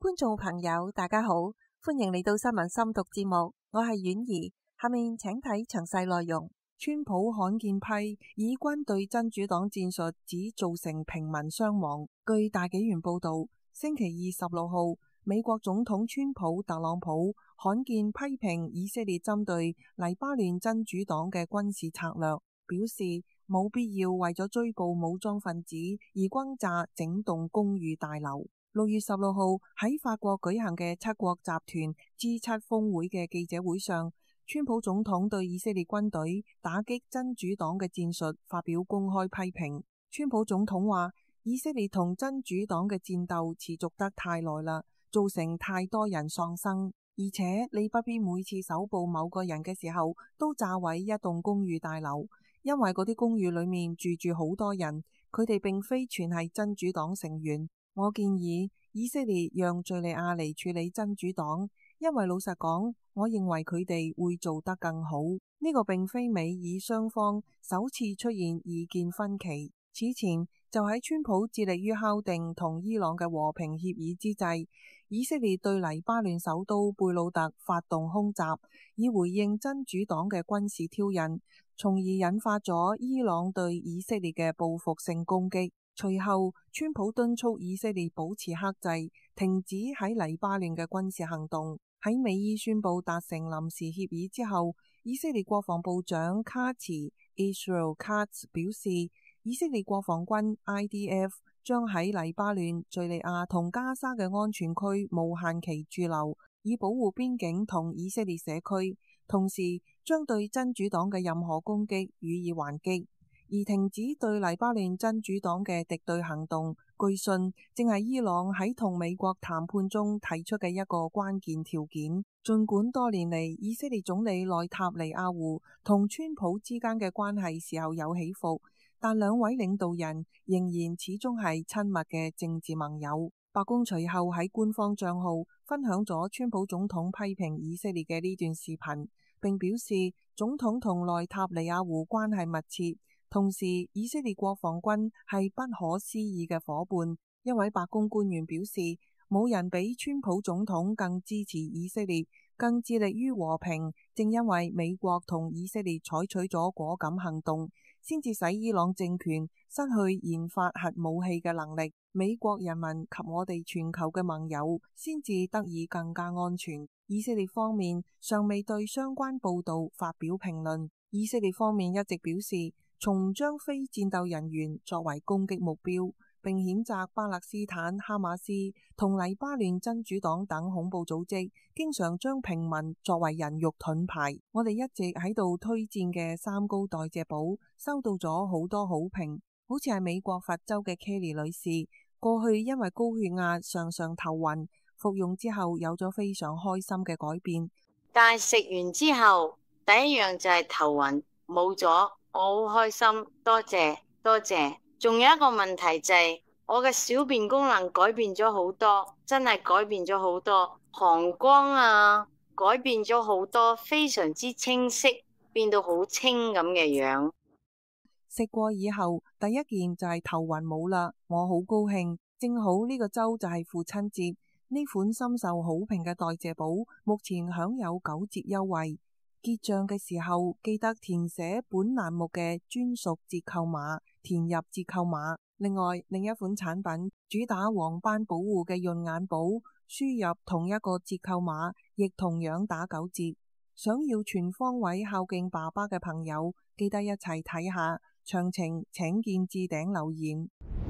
觀眾朋友大家好，歡迎嚟到新聞深讀節目，我係婉兒，下面請睇詳細內容。川普罕見批以軍對真主黨戰術只造成平民傷亡。據大紀元報道，星期二16號，美國總統川普特朗普罕見批評以色列針對黎巴嫩真主黨嘅軍事策略，表示冇必要為咗追捕武裝分子而轟炸整棟公寓大樓。6月16號喺法國舉行嘅七國集團 G7 峰會嘅記者會上，川普總統對以色列軍隊打擊真主黨嘅戰術發表公開批評。川普總統話：以色列同真主黨嘅戰鬥持續得太耐啦，造成太多人喪生，而且你不必每次搜捕某個人嘅時候都炸毀一棟公寓大樓，因為嗰啲公寓裏面住好多人，佢哋並非全係真主黨成員。我建議以色列讓敘利亞嚟處理真主黨，因為老實講，我認為佢哋會做得更好。呢個並非美以雙方首次出現意見分歧。此前就喺川普致力於敲定同伊朗嘅和平協議之際，以色列對黎巴嫩首都貝魯特發動空襲，以回應真主黨嘅軍事挑釁，從而引發咗伊朗對以色列嘅報復性攻擊。隨後，川普敦促以色列保持克制，停止喺黎巴嫩嘅軍事行動。喺美伊宣布達成臨時協議之後，以色列國防部長卡茨 Israel Katz 表示，以色列國防軍 IDF 將喺黎巴嫩、敘利亞同加沙嘅安全區無限期駐留，以保護邊境同以色列社區，同時將對真主黨嘅任何攻擊予以還擊。而停止對黎巴嫩真主黨嘅敵對行動，據信正係伊朗喺同美國談判中提出嘅一個關鍵條件。儘管多年嚟以色列總理內塔尼亞胡同川普之間嘅關係時候有起伏，但兩位領導人仍然始終係親密嘅政治盟友。白宮隨後喺官方帳號分享咗川普總統批評以色列嘅呢段視頻，並表示總統同內塔尼亞胡關係密切。同時，以色列國防軍係不可思議嘅夥伴。一位白宮官員表示，冇人比川普總統更支持以色列，更致力於和平。正因為美國同以色列採取咗果敢行動，先至使伊朗政權失去研發核武器嘅能力。美國人民及我哋全球嘅盟友先至得以更加安全。以色列方面尚未對相關報導發表評論。以色列方面一直表示，從唔將非戰鬥人員作為攻擊目標，並譴責巴勒斯坦哈馬斯同黎巴嫩真主黨等恐怖組織經常將平民作為人肉盾牌。我哋一直喺度推薦嘅三高代謝寶收到咗好多好評，好似係美國佛州嘅 Kelly 女士，過去因為高血壓常常頭暈，服用之後有咗非常開心嘅改變。 但係食完之後第一樣就係頭暈冇咗。我好開心，多謝多謝。仲有一個問題就係我嘅小便功能改變咗好多，真係改變咗好多，膀胱啊改變咗好多，非常之清晰，變到好清咁嘅樣。 食過以後第一件就係頭暈冇啦，我好高興。正好呢個週就係父親節，呢款深受好評嘅代謝寶目前享有9折優惠。結賬嘅時候記得填寫本欄目嘅專屬折扣碼，填入折扣碼。另外另一款產品主打黃斑保護嘅潤眼寶，輸入同一個折扣碼亦同樣打9折。想要全方位孝敬爸爸嘅朋友記得一齊睇下，詳情請見置頂留言。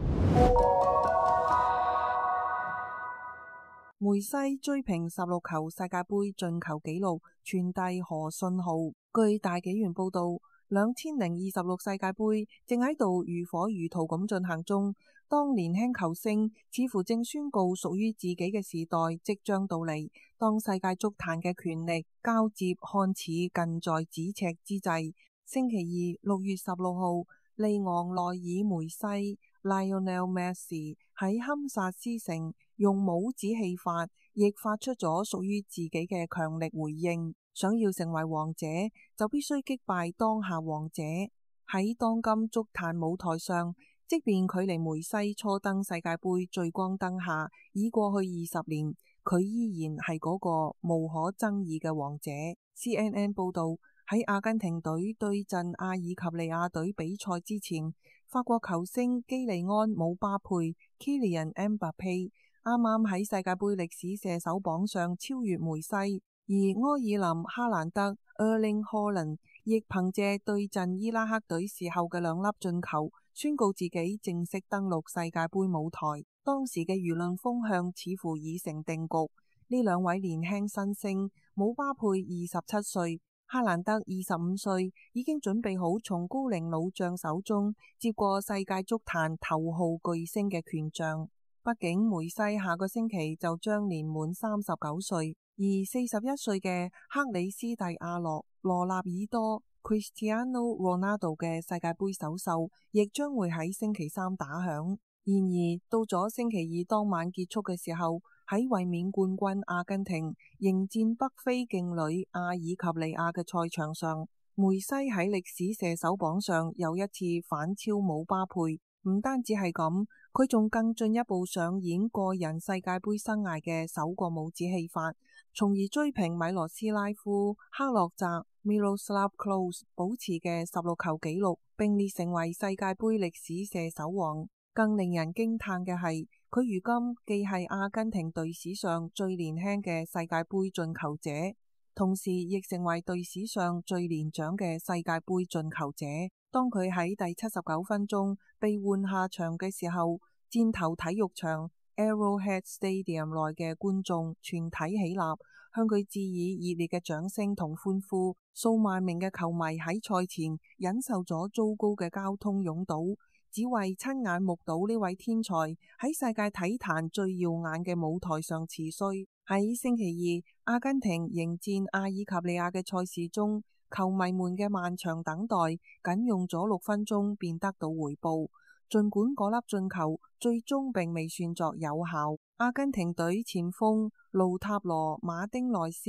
梅西追平16球世界盃進球紀錄，傳遞何信號。據大紀元報道，2026世界盃正喺度如火如荼咁進行中。當年輕球星似乎正宣告屬於自己嘅時代即將到嚟，當世界足壇嘅權力交接看似近在咫尺之際，星期二6月16號，利昂內爾梅西 Lionel Messi 喺堪薩斯城用帽子戲法，亦發出咗屬於自己嘅強力回應。想要成為王者，就必須擊敗當下王者。喺當今足壇舞台上， 即便距離梅西初登世界盃聚光燈下已過去20年，佢依然係嗰個無可爭議嘅王者。CNN 報道，喺阿根廷隊對陣阿爾及利亞隊比賽之前，法國球星基利安姆巴佩 Kylian Mbappé 啱啱喺世界盃歷史射手榜上超越梅西，而埃爾林哈蘭德 Erling Haaland 亦憑借對陣伊拉克隊時候嘅2粒進球，宣告自己正式登陸世界盃舞台。當時嘅輿論風向似乎已成定局。呢兩位年輕新星，姆巴佩27歲，哈蘭德25歲，已經準備好從高齡老將手中接過世界足壇頭號巨星嘅權杖。畢竟梅西下個星期就將年滿39歲，而41歲嘅克里斯蒂亞諾羅納爾多 Cristiano Ronaldo 嘅世界盃首秀亦將會喺星期3打響。然而到咗星期2當晚結束嘅時候，喺衛冕冠軍阿根廷迎戰北非勁旅阿爾及利亞嘅賽場上，梅西喺歷史射手榜上又一次反超姆巴佩。唔單止係咁，佢仲更進一步上演個人世界盃生涯嘅首個帽子戲法，從而追平米羅斯拉夫、克洛澤 Miroslav Klose 保持嘅16球紀錄，並列成為世界盃歷史射手王。更令人驚嘆嘅係，佢如今既係阿根廷隊史上最年輕嘅世界盃進球者，同時亦成為隊史上最年長嘅世界盃進球者。當佢喺第79分鐘被換下場嘅時候，箭頭體育場 Arrowhead Stadium 內嘅觀眾全體起立，向佢致以熱烈嘅掌聲同歡呼。數萬名嘅球迷喺賽前忍受咗糟糕嘅交通擁堵，只為親眼目睹呢位天才喺世界體壇最耀眼嘅舞台上辭衰。喺星期二，阿根廷迎戰阿爾及利亞嘅賽事中，球迷們嘅漫長等待僅用咗6分鐘便得到回報。盡管嗰粒進球最終並未算作有效，阿根廷隊前鋒盧塔羅馬丁內斯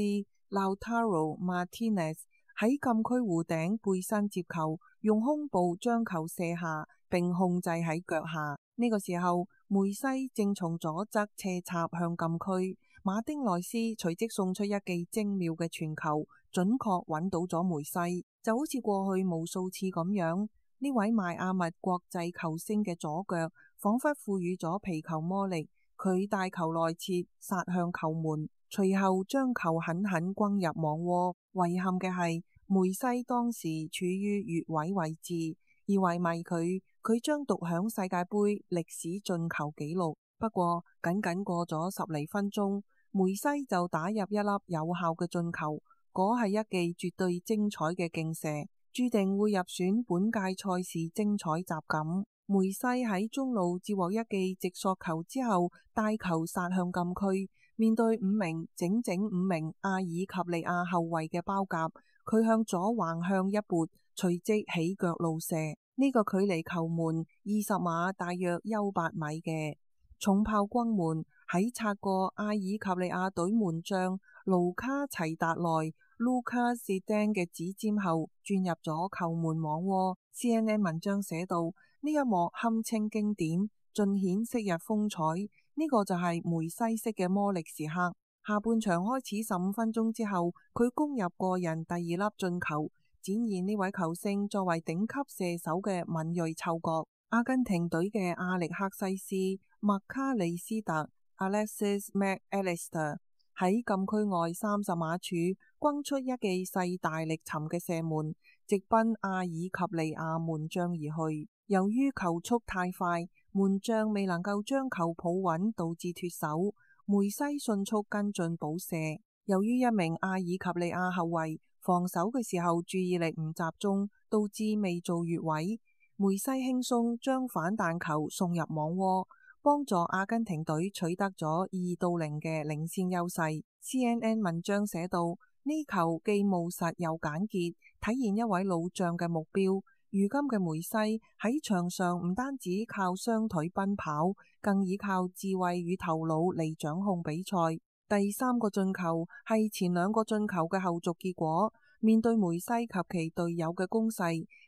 Lautaro Martinez 喺禁區弧頂背身接球，用胸部將球射下並控制喺腳下。呢個時候，梅西正從左側斜插向禁區，馬丁內斯隨即送出一記精妙嘅傳球，準確揾到咗梅西。就好似過去無數次咁樣，呢位邁阿密國際球星嘅左腳仿佛賦予咗皮球魔力，佢帶球內切殺向球門，隨後將球狠狠轟入網窩。遺憾嘅係，梅西當時處於越位位置，而為迷佢將獨享世界盃歷史進球紀錄。不過僅僅過咗10嚟分鐘，梅西就打入一粒有效嘅進球，嗰係一記絕對精彩嘅勁射，注定會入選本屆賽事精彩集錦。梅西喺中路接獲一記直索球之後，帶球殺向禁區，面對整整五名阿爾及利亞後衛嘅包夾，佢向左橫向一撥，隨即起腳怒射。呢個距離球門20碼大約休8米嘅重炮轟門，喺擦過阿爾及利亞隊門將盧卡齊達內 Lucas Zidane 嘅指尖後，轉入咗球門網窩。CNN 文章寫道：呢一幕堪稱經典，盡顯昔日風采。呢個就係梅西式嘅魔力時刻。下半場開始15分鐘之後，佢攻入個人第2粒進球，展現呢位球星作為頂級射手嘅敏銳嗅覺。阿根廷隊嘅阿力克西斯麥卡里斯特 Alexis McAllister 喺禁區外30碼處轟出一記勢大力沉嘅射門，直奔阿爾及利亞門將而去。由於球速太快，門將未能夠將球抱穩，導致脫手。梅西迅速跟進補射。由於一名阿爾及利亞後衛防守嘅時候注意力唔集中，導致未做越位。梅西輕鬆將反彈球送入網窩，幫助阿根廷隊取得咗2-0嘅領先優勢。CNN 文章寫道：呢球既務實又簡潔，體現一位老將嘅目標。如今嘅梅西喺場上唔單止靠雙腿奔跑，更依靠智慧與頭腦嚟掌控比賽。第3個進球係前2個進球嘅後續結果。面對梅西及其隊友嘅攻勢，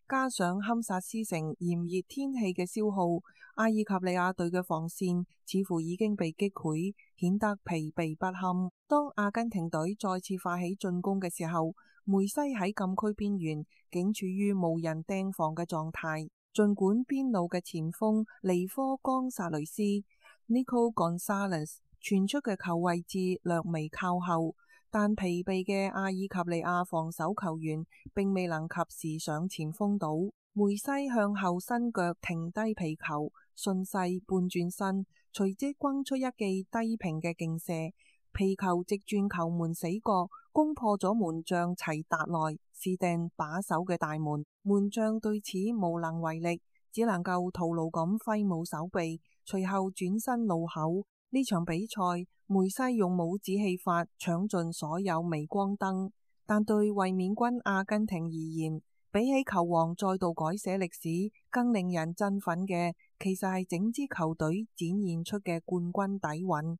加上堪薩斯城炎熱天氣嘅消耗，阿爾及利亞隊嘅防線似乎已經被擊潰，顯得疲憊不堪。當阿根廷隊再次發起進攻嘅時候，梅西喺禁區邊緣竟處於無人盯防嘅狀態。儘管邊路嘅前鋒尼科岡薩雷斯 Nico Gonzalez 傳出嘅球位置略微靠後，但疲憊嘅阿爾及利亞防守球員並未能及時上前封堵。梅西向後伸腳停低皮球，順勢半轉身，隨即轟出一記低平嘅勁射，皮球直轉球門死角，攻破咗門將齊達內斯定把守嘅大門。門將對此無能為力，只能夠徒勞咁揮舞手臂，隨後轉身路口。呢場比賽，梅西用帽子戲法搶盡所有鎂光燈，但對衛冕軍阿根廷而言，比起球王再度改寫歷史，更令人振奮嘅，其實係整支球隊展現出嘅冠軍底蘊。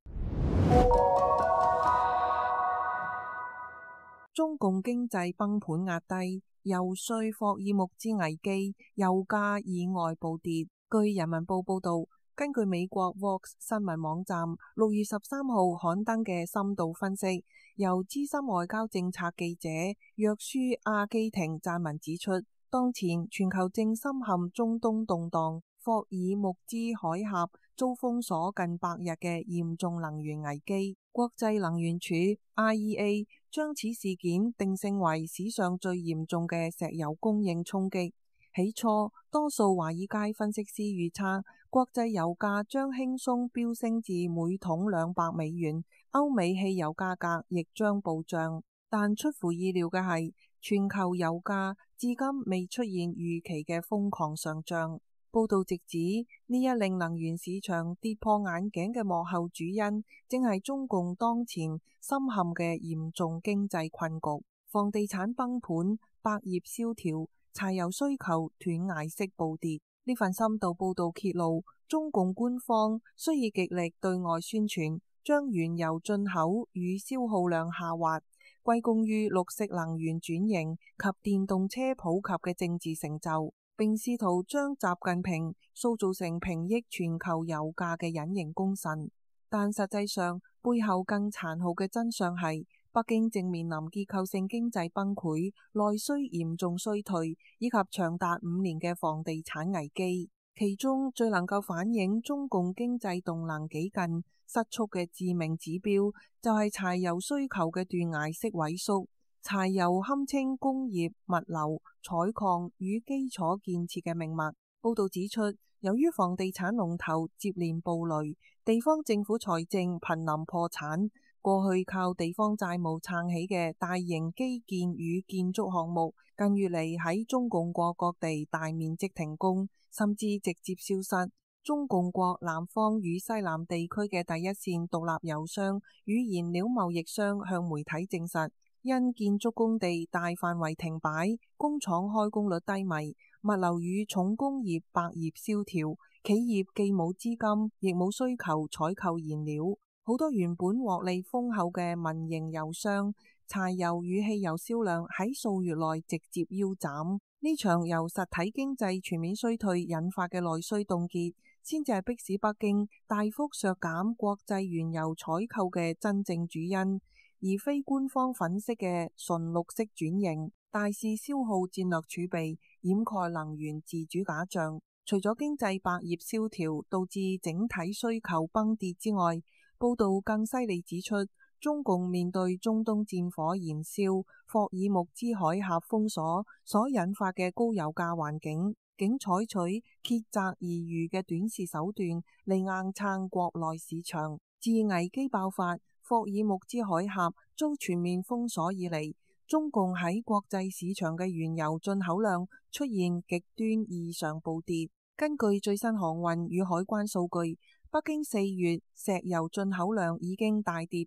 中共經濟崩盤壓低，游說霍爾木茲危機，油價意外暴跌。據人民報報道，根據美國 Vox 新聞網站6月13號刊登嘅深度分析，由資深外交政策記者約書阿基廷撰文指出，當前全球正深陷中東動盪，霍爾木茲海峽遭封鎖近100日嘅嚴重能源危機。國際能源署 IEA 將此事件定性為史上最嚴重嘅石油供應衝擊。起初，多數華爾街分析師預測國際油價將輕鬆飆升至每桶200美元，歐美汽油價格亦將暴漲。但出乎意料嘅係，全球油價至今未出現預期嘅瘋狂上漲。報道直指，呢一令能源市場跌破眼鏡嘅幕後主因，正係中共當前深陷嘅嚴重經濟困局。房地產崩盤、百業蕭條、柴油需求斷崖式暴跌。呢份深度報道揭露，中共官方需要極力對外宣傳，將原油進口與消耗量下滑歸功於綠色能源轉型及電動車普及嘅政治成就，並試圖將習近平塑造成平抑全球油價嘅隱形功臣。但實際上，背後更殘酷嘅真相係，北京正面臨結構性經濟崩潰、內需嚴重衰退以及長達5年嘅房地產危機。其中最能夠反映中共經濟動能幾近失速嘅致命指標，就係柴油需求嘅斷崖式萎縮。柴油堪稱工業、物流、採礦與基礎建設嘅命脈。報道指出，由於房地產龍頭接連暴雷，地方政府財政瀕臨破產。過去靠地方債務撐起嘅大型基建與建築項目，近月嚟喺中共國各地大面積停工，甚至直接消失。中共國南方與西南地區嘅第一線獨立油商與燃料貿易商向媒體證實，因建築工地大範圍停擺、工廠開工率低迷、物流與重工業百業蕭條，企業既冇資金，亦冇需求採購燃料。好多原本獲利豐厚嘅民營油商，柴油與汽油銷量喺數月內直接腰斬。呢場由實體經濟全面衰退引發嘅內需凍結，先至係迫使北京大幅削減國際原油採購嘅真正主因，而非官方粉飾嘅純綠色轉型、大肆消耗戰略儲備、掩蓋能源自主假象。除咗經濟百業蕭條導致整體需求崩跌之外，報道更犀利指出，中共面對中東戰火燃燒、霍爾木茲海峽封鎖所引發嘅高油價環境，竟採取竭澤而漁嘅短視手段嚟硬撐國內市場。自危機爆發、霍爾木茲海峽遭全面封鎖以嚟，中共喺國際市場嘅原油進口量出現極端異常暴跌。根據最新航運與海關數據，北京4月石油進口量已經大跌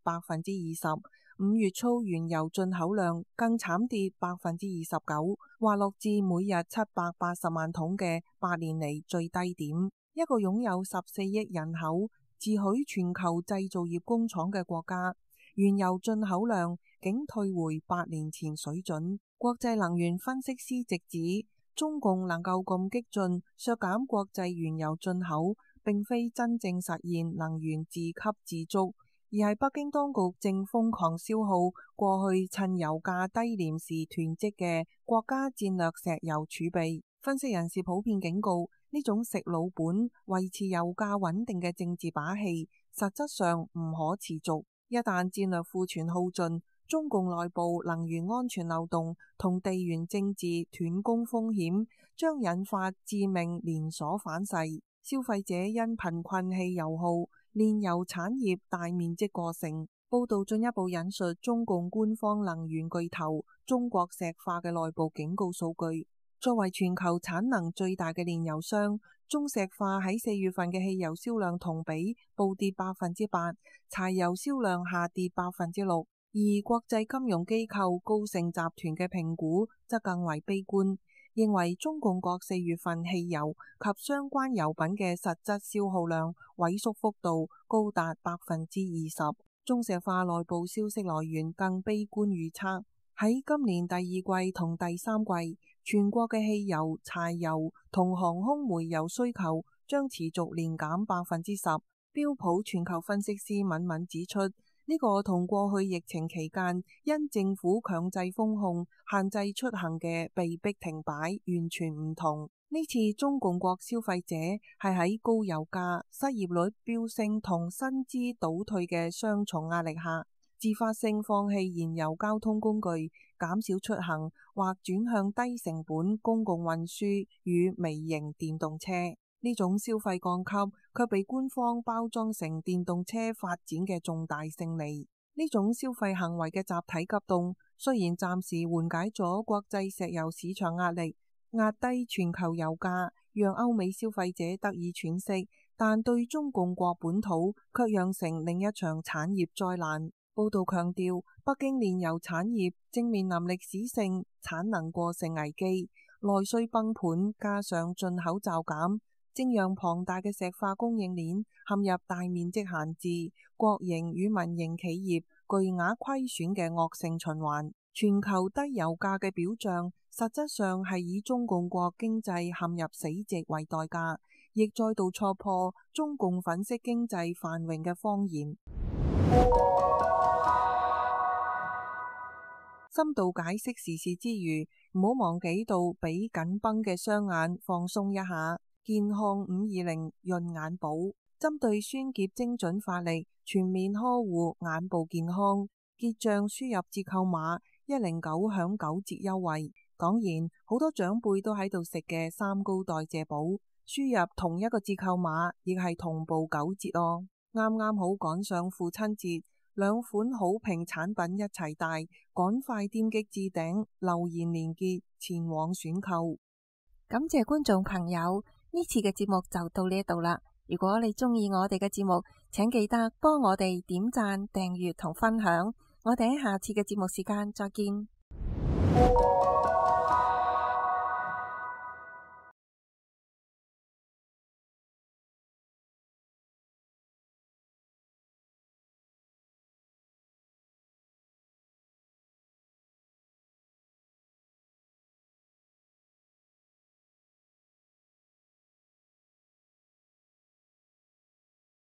20%，5月初原油進口量更慘跌29%，滑落至每日780萬桶嘅8年嚟最低點。一個擁有14億人口、自詡全球製造業工廠嘅國家，原油進口量竟退回8年前水準。國際能源分析師直指， 中共能夠咁激進削減國際原油進口，並非真正實現能源自給自足，而係北京當局正瘋狂消耗過去趁油價低廉時囤積嘅國家戰略石油儲備。分析人士普遍警告，呢種食老本、維持油價穩定嘅政治把戲，實質上唔可持續。一旦戰略庫存耗盡，中共內部能源安全漏洞同地緣政治斷供風險將引發致命連鎖反噬。消費者因貧困氣油耗，煉油產業大面積過剩。報道進一步引述中共官方能源巨頭中國石化嘅內部警告數據。作為全球產能最大嘅煉油商，中石化喺4月份嘅汽油銷量同比暴跌8%，柴油銷量下跌6%。而國際金融機構高盛集團嘅評估則更為悲觀，認為中共國4月份汽油及相關油品嘅實質消耗量萎縮幅度高達20%。中石化內部消息來源更悲觀預測，喺今年第2季同第3季，全國嘅汽油、柴油同航空煤油需求將持續年減10%。標普全球分析師敏敏指出，呢個同過去疫情期間因政府強制封控、限制出行嘅被迫停擺完全唔同。呢次中共國消費者係喺高油價、失業率飆升同薪資倒退嘅雙重壓力下，自發性放棄燃油交通工具，減少出行或轉向低成本公共運輸與微型電動車。呢種消費降級卻被官方包裝成電動車發展嘅重大勝利。呢種消費行為嘅集體急凍，雖然暫時緩解咗國際石油市場壓力，壓低全球油價，讓歐美消費者得以喘息，但對中共國本土卻釀成另一場產業災難。報道強調，北京煉油產業正面臨歷史性產能過剩危機，內需崩盤加上進口驟減，正讓龐大嘅石化供應鏈陷入大面積閒置、國營與民營企業巨額虧損嘅惡性循環。全球低油價嘅表象，實質上係以中共國經濟陷入死寂為代價，亦再度戳破中共粉飾經濟繁榮嘅謊言。深度解釋時事之餘，唔好忘記到俾緊繃嘅雙眼放鬆一下。健康520潤眼寶，針對酸澀精準發力，全面呵護眼部健康。結賬輸入折扣碼109享9折優惠。當然，好多長輩都喺度食嘅三高代謝寶，輸入同一個折扣碼亦係同步9折哦。啱啱好趕上父親節，兩款好評產品一齊帶，趕快點擊置頂留言連結前往選購。感謝觀眾朋友，呢次嘅節目就到呢度啦。如果你鍾意我哋嘅節目，請記得幫我哋點讚、訂閱同分享。我哋喺下次嘅節目時間再見。